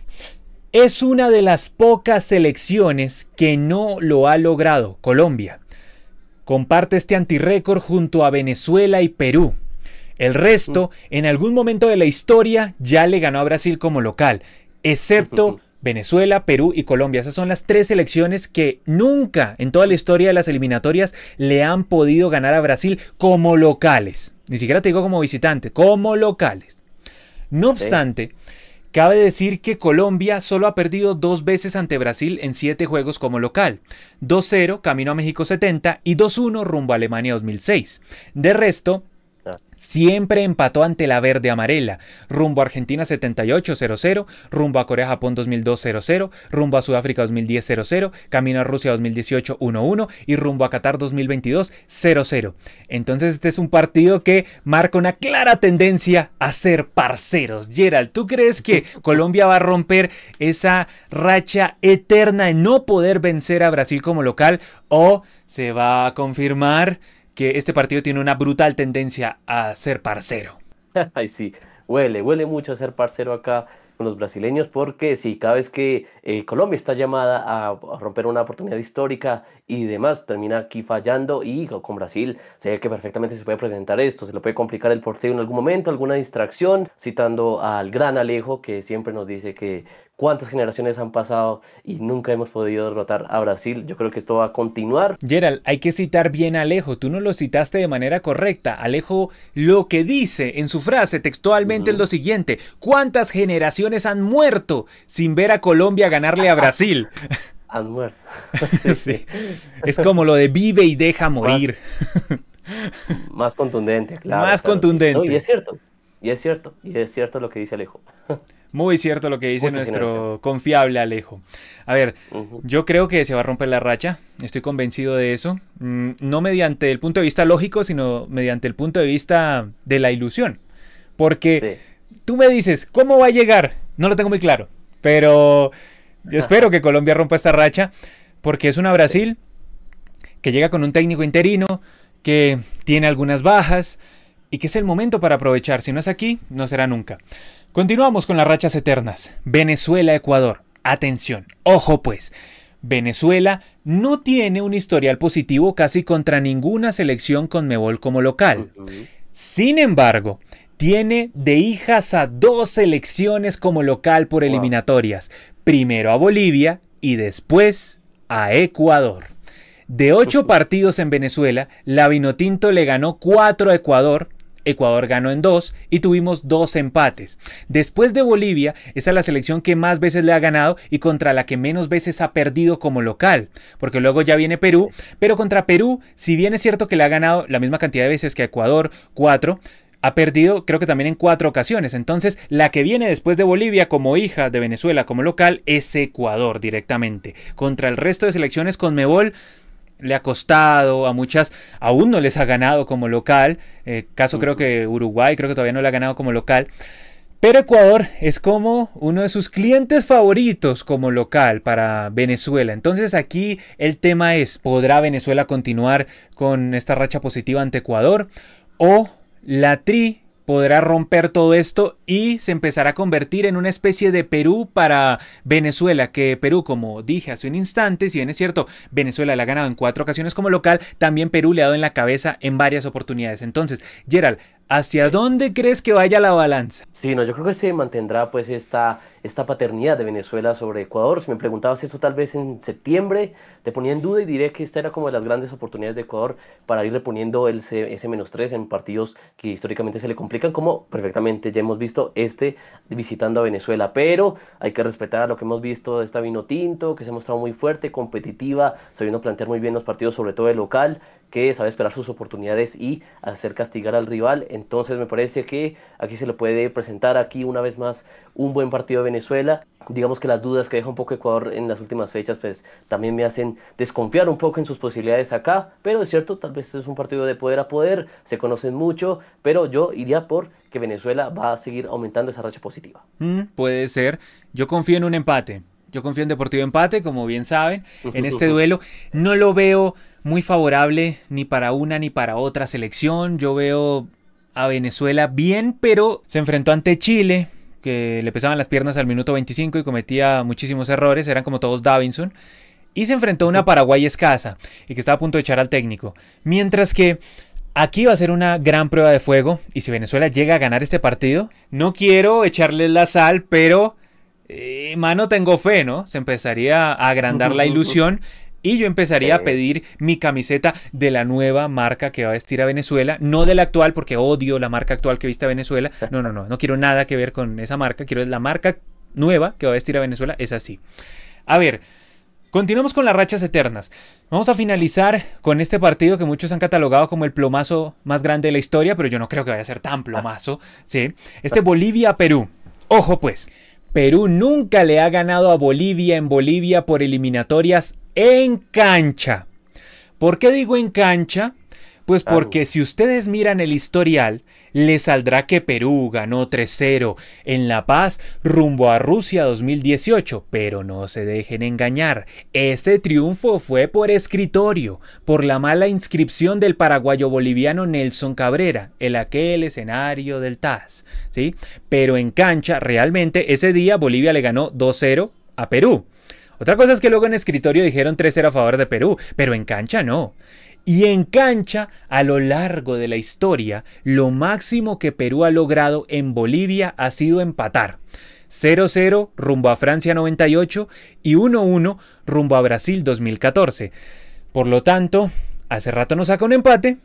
Es una de las pocas selecciones que no lo ha logrado. Colombia comparte este antirrécord junto a Venezuela y Perú. El resto, en algún momento de la historia, ya le ganó a Brasil como local, excepto Venezuela, Perú y Colombia. Esas son las tres selecciones que nunca en toda la historia de las eliminatorias le han podido ganar a Brasil como locales. Ni siquiera te digo como visitante, como locales. No obstante, cabe decir que Colombia solo ha perdido 2 veces ante Brasil en 7 juegos como local. 2-0 camino a México 70 y 2-1 rumbo a Alemania 2006. De resto, siempre empató ante la verde amarela, rumbo a Argentina 78 0-0, rumbo a Corea-Japón 2002 0-0, rumbo a Sudáfrica 2010 0-0, camino a Rusia 2018 1-1 y rumbo a Qatar 2022 0-0. Entonces este es un partido que marca una clara tendencia a ser parceros. Gerald, ¿tú crees que Colombia va a romper esa racha eterna de no poder vencer a Brasil como local o se va a confirmar que este partido tiene una brutal tendencia a ser parcero? Ay, sí, huele mucho a ser parcero acá con los brasileños, porque si cada vez que Colombia está llamada a romper una oportunidad histórica y demás, termina aquí fallando, y con Brasil se ve que perfectamente se puede presentar esto, se le puede complicar el partido en algún momento, alguna distracción, citando al gran Alejo, que siempre nos dice que cuántas generaciones han pasado y nunca hemos podido derrotar a Brasil. Yo creo que esto va a continuar. Gerald, hay que citar bien a Alejo, tú no lo citaste de manera correcta. Alejo lo que dice en su frase textualmente es lo siguiente: ¿cuántas generaciones han muerto sin ver a Colombia ganarle a Brasil? Han muerto. Sí, sí. Es como lo de vive y deja morir. Más contundente, claro. Más claro, contundente. Sí. No, y es cierto, y es cierto, y es cierto lo que dice Alejo. Muy cierto lo que dice nuestro confiable Alejo. A ver, yo creo que se va a romper la racha, estoy convencido de eso, no mediante el punto de vista lógico, sino mediante el punto de vista de la ilusión. Porque tú me dices, ¿cómo va a llegar? No lo tengo muy claro, pero yo espero que Colombia rompa esta racha, porque es una Brasil que llega con un técnico interino, que tiene algunas bajas y que es el momento para aprovechar. Si no es aquí, no será nunca. Continuamos con las rachas eternas. Venezuela-Ecuador. Atención, ojo pues. Venezuela no tiene un historial positivo casi contra ninguna selección Conmebol como local. Sin embargo, tiene de hijas a 2 selecciones como local por eliminatorias. Primero a Bolivia y después a Ecuador. De 8 partidos en Venezuela, la Vinotinto le ganó 4 a Ecuador. Ecuador ganó en 2 y tuvimos 2 empates. Después de Bolivia, esa es la selección que más veces le ha ganado y contra la que menos veces ha perdido como local. Porque luego ya viene Perú, pero contra Perú, si bien es cierto que le ha ganado la misma cantidad de veces que a Ecuador, 4, ha perdido creo que también en 4 ocasiones. Entonces la que viene después de Bolivia como hija de Venezuela como local es Ecuador directamente. Contra el resto de selecciones Conmebol le ha costado, a muchas aún no les ha ganado como local, caso creo que Uruguay creo que todavía no le ha ganado como local, pero Ecuador es como uno de sus clientes favoritos como local para Venezuela. Entonces aquí el tema es, ¿podrá Venezuela continuar con esta racha positiva ante Ecuador? ¿O la Tri podrá romper todo esto y se empezará a convertir en una especie de Perú para Venezuela? Que Perú, como dije hace un instante, si bien es cierto, Venezuela le ha ganado en 4 ocasiones como local, también Perú le ha dado en la cabeza en varias oportunidades. Entonces, Gerald, ¿hacia dónde crees que vaya la balanza? Sí, no, yo creo que se mantendrá pues esta paternidad de Venezuela sobre Ecuador. Si me preguntabas eso tal vez en septiembre, te ponía en duda y diré que esta era como de las grandes oportunidades de Ecuador para ir reponiendo ese -3 en partidos que históricamente se le complican, como perfectamente ya hemos visto visitando a Venezuela. Pero hay que respetar lo que hemos visto de esta Vinotinto, que se ha mostrado muy fuerte, competitiva, sabiendo plantear muy bien los partidos, sobre todo de local, que sabe esperar sus oportunidades y hacer castigar al rival. Entonces me parece que aquí se le puede presentar aquí una vez más un buen partido de Venezuela. Digamos que las dudas que deja un poco Ecuador en las últimas fechas pues también me hacen desconfiar un poco en sus posibilidades acá, pero es cierto, tal vez es un partido de poder a poder, se conocen mucho, pero yo iría por que Venezuela va a seguir aumentando esa racha positiva. Puede ser, yo confío en un empate. Yo confío en Deportivo Empate, como bien saben, en este duelo. No lo veo muy favorable ni para una ni para otra selección. Yo veo a Venezuela bien, pero se enfrentó ante Chile, que le pesaban las piernas al minuto 25 y cometía muchísimos errores, eran como todos Davinson. Y se enfrentó a una Paraguay escasa y que estaba a punto de echar al técnico. Mientras que aquí va a ser una gran prueba de fuego y si Venezuela llega a ganar este partido, no quiero echarles la sal, pero... mano, tengo fe, ¿no? Se empezaría a agrandar la ilusión y yo empezaría a pedir mi camiseta de la nueva marca que va a vestir a Venezuela, no de la actual porque odio la marca actual que viste a Venezuela. No quiero nada que ver con esa marca, quiero la marca nueva que va a vestir a Venezuela, es así. A ver, continuamos con las rachas eternas. Vamos a finalizar con este partido que muchos han catalogado como el plomazo más grande de la historia, pero yo no creo que vaya a ser tan plomazo, ¿sí? Este Bolivia-Perú. Ojo pues. Perú nunca le ha ganado a Bolivia en Bolivia por eliminatorias en cancha. ¿Por qué digo en cancha? Pues Claro. porque si ustedes miran el historial, les saldrá que Perú ganó 3-0 en La Paz rumbo a Rusia 2018, pero no se dejen engañar, ese triunfo fue por escritorio, por la mala inscripción del paraguayo boliviano Nelson Cabrera, en aquel escenario del TAS, ¿sí? Pero en cancha, realmente, ese día Bolivia le ganó 2-0 a Perú. Otra cosa es que luego en escritorio dijeron 3-0 a favor de Perú, pero en cancha no. Y en cancha, a lo largo de la historia, lo máximo que Perú ha logrado en Bolivia ha sido empatar. 0-0 rumbo a Francia 98 y 1-1 rumbo a Brasil 2014. Por lo tanto, hace rato no saca un empate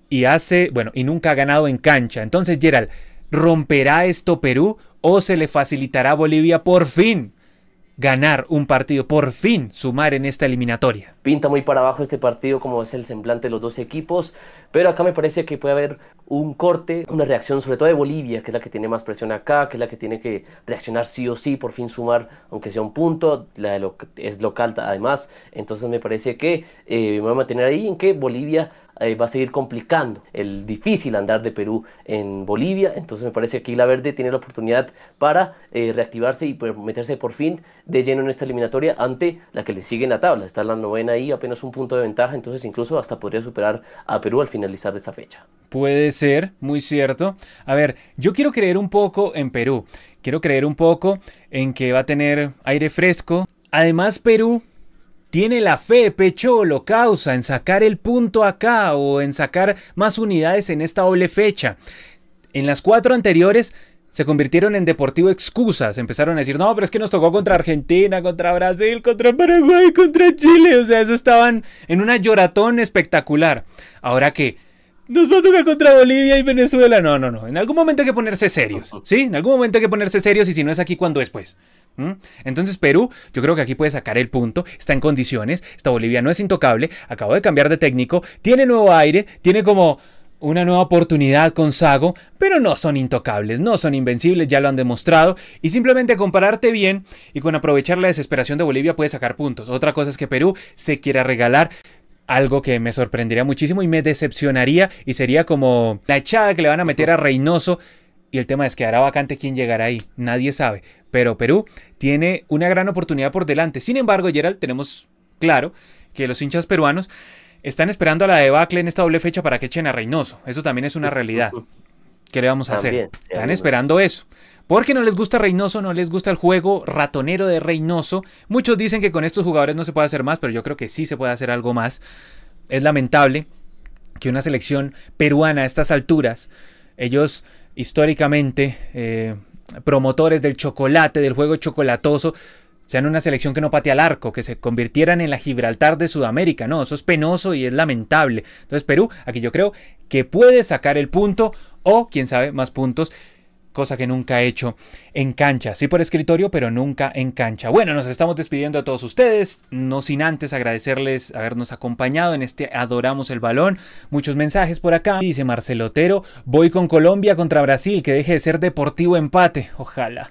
y nunca ha ganado en cancha. Entonces, Gerald, ¿romperá esto Perú o se le facilitará a Bolivia por fin ganar un partido, por fin sumar en esta eliminatoria? Pinta muy para abajo este partido, como es el semblante de los dos equipos, pero acá me parece que puede haber un corte, una reacción, sobre todo de Bolivia, que es la que tiene más presión acá, que es la que tiene que reaccionar sí o sí, por fin sumar, aunque sea un punto, es local además. Entonces me parece que me voy a mantener ahí en que Bolivia va a seguir complicando el difícil andar de Perú en Bolivia. Entonces me parece que Isla Verde tiene la oportunidad para reactivarse y meterse por fin de lleno en esta eliminatoria ante la que le sigue en la tabla. Está en la novena ahí, apenas un punto de ventaja, entonces incluso hasta podría superar a Perú al finalizar de esta fecha. Puede ser, muy cierto. A ver, yo quiero creer un poco en Perú. Quiero creer un poco en que va a tener aire fresco. Además, Perú tiene la fe, pecho lo causa, en sacar el punto acá o en sacar más unidades en esta doble fecha. En las 4 anteriores se convirtieron en deportivo excusas. Empezaron a decir, no, pero es que nos tocó contra Argentina, contra Brasil, contra Paraguay, contra Chile. O sea, eso estaban en una lloratón espectacular. Ahora que nos va a tocar contra Bolivia y Venezuela. No, no, no. En algún momento hay que ponerse serios. ¿Sí? En algún momento hay que ponerse serios y si no es aquí, ¿cuándo después? Entonces Perú, yo creo que aquí puede sacar el punto, está en condiciones, esta Bolivia no es intocable, acabó de cambiar de técnico, tiene nuevo aire, tiene como una nueva oportunidad con Sago, pero no son intocables, no son invencibles, ya lo han demostrado, y simplemente compararte bien y con aprovechar la desesperación de Bolivia puede sacar puntos. Otra cosa es que Perú se quiera regalar algo que me sorprendería muchísimo y me decepcionaría y sería como la echada que le van a meter a Reynoso. Y el tema es que quedará vacante quién llegará ahí, nadie sabe. Pero Perú tiene una gran oportunidad por delante. Sin embargo, Gerald, tenemos claro que los hinchas peruanos están esperando a la debacle en esta doble fecha para que echen a Reynoso. Eso también es una realidad. ¿Qué le vamos a hacer? Están esperando eso. Porque no les gusta Reynoso, no les gusta el juego ratonero de Reynoso. Muchos dicen que con estos jugadores no se puede hacer más, pero yo creo que sí se puede hacer algo más. Es lamentable que una selección peruana a estas alturas, ellos históricamente promotores del chocolate, del juego chocolatoso, sean una selección que no patea al arco, que se convirtieran en la Gibraltar de Sudamérica. No, eso es penoso y es lamentable. Entonces Perú, aquí yo creo que puede sacar el punto o, quién sabe, más puntos, cosa que nunca ha hecho en cancha. Sí por escritorio, pero nunca en cancha. Bueno, nos estamos despidiendo a todos ustedes, no sin antes agradecerles habernos acompañado en este Adoramos el Balón. Muchos mensajes por acá. Dice Marcelo Otero, voy con Colombia contra Brasil, que deje de ser deportivo empate. Ojalá.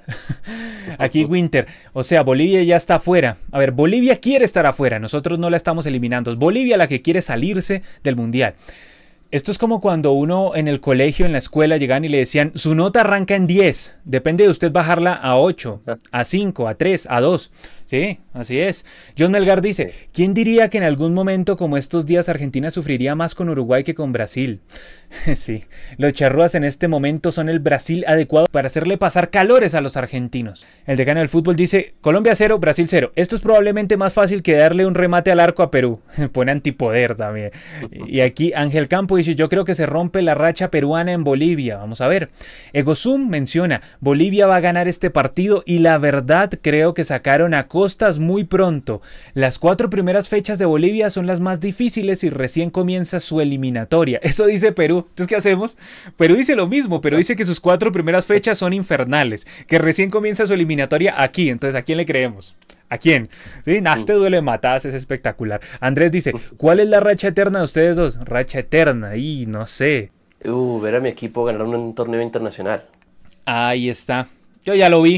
Aquí Winter, o sea, Bolivia ya está afuera. A ver, Bolivia quiere estar afuera, nosotros no la estamos eliminando. Es Bolivia la que quiere salirse del Mundial. Esto es como cuando uno en el colegio, en la escuela, llegan y le decían, su nota arranca en 10, depende de usted bajarla a 8, a 5, a 3, a 2. Sí, así es. John Melgar dice, ¿quién diría que en algún momento como estos días Argentina sufriría más con Uruguay que con Brasil? Sí, los charrúas en este momento son el Brasil adecuado para hacerle pasar calores a los argentinos. El decano del fútbol dice, Colombia 0, Brasil 0. Esto es probablemente más fácil que darle un remate al arco a Perú. Pone antipoder también. Y aquí Ángel Campo dice, yo creo que se rompe la racha peruana en Bolivia. Vamos a ver. Egosum menciona, Bolivia va a ganar este partido y la verdad creo que sacaron a costas muy pronto. Las 4 primeras fechas de Bolivia son las más difíciles y recién comienza su eliminatoria. Eso dice Perú. Entonces, ¿qué hacemos? Perú dice lo mismo, pero dice que sus 4 primeras fechas son infernales, que recién comienza su eliminatoria aquí. Entonces, ¿a quién le creemos? ¿A quién? ¿Sí? Este duelo de matadas es espectacular. Andrés dice, ¿cuál es la racha eterna de ustedes dos? Racha eterna, y no sé. Ver a mi equipo ganar un torneo internacional. Ahí está. Yo ya lo vi.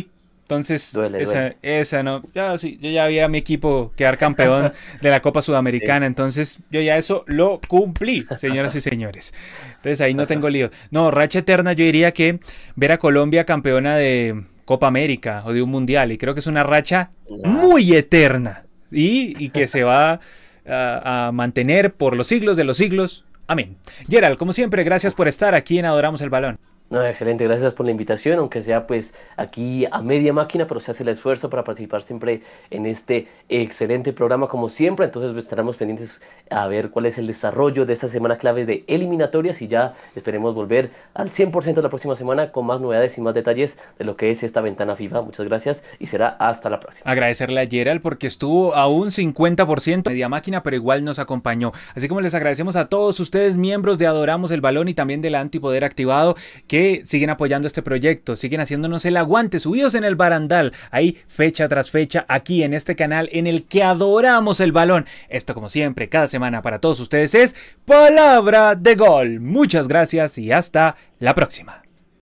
Entonces, Duele, duele. esa no. Ya, sí, yo ya vi a mi equipo quedar campeón de la Copa Sí. Sudamericana. Entonces, yo ya eso lo cumplí, señoras y señores. Entonces, ahí no tengo lío. No, racha eterna, yo diría que ver a Colombia campeona de Copa América o de un mundial. Y creo que es una racha Ah, muy eterna. Y que se va a mantener por los siglos de los siglos. Amén. Gerald, como siempre, gracias por estar aquí en Adoramos el Balón. no, excelente, gracias por la invitación, aunque sea pues aquí a media máquina, pero se hace el esfuerzo para participar siempre en este excelente programa como siempre, entonces pues, estaremos pendientes a ver cuál es el desarrollo de esta semana clave de eliminatorias y ya esperemos volver al 100% la próxima semana con más novedades y más detalles de lo que es esta ventana FIFA. Muchas gracias y será hasta la próxima. Agradecerle a Gerald porque estuvo a un 50% media máquina, pero igual nos acompañó. Así como les agradecemos a todos ustedes, miembros de Adoramos el Balón y también de la Antipoder Activado, que siguen apoyando este proyecto, siguen haciéndonos el aguante, subidos en el barandal, ahí fecha tras fecha, aquí en este canal en el que adoramos el balón. Esto, como siempre, cada semana para todos ustedes es Palabra de Gol. Muchas gracias y hasta la próxima.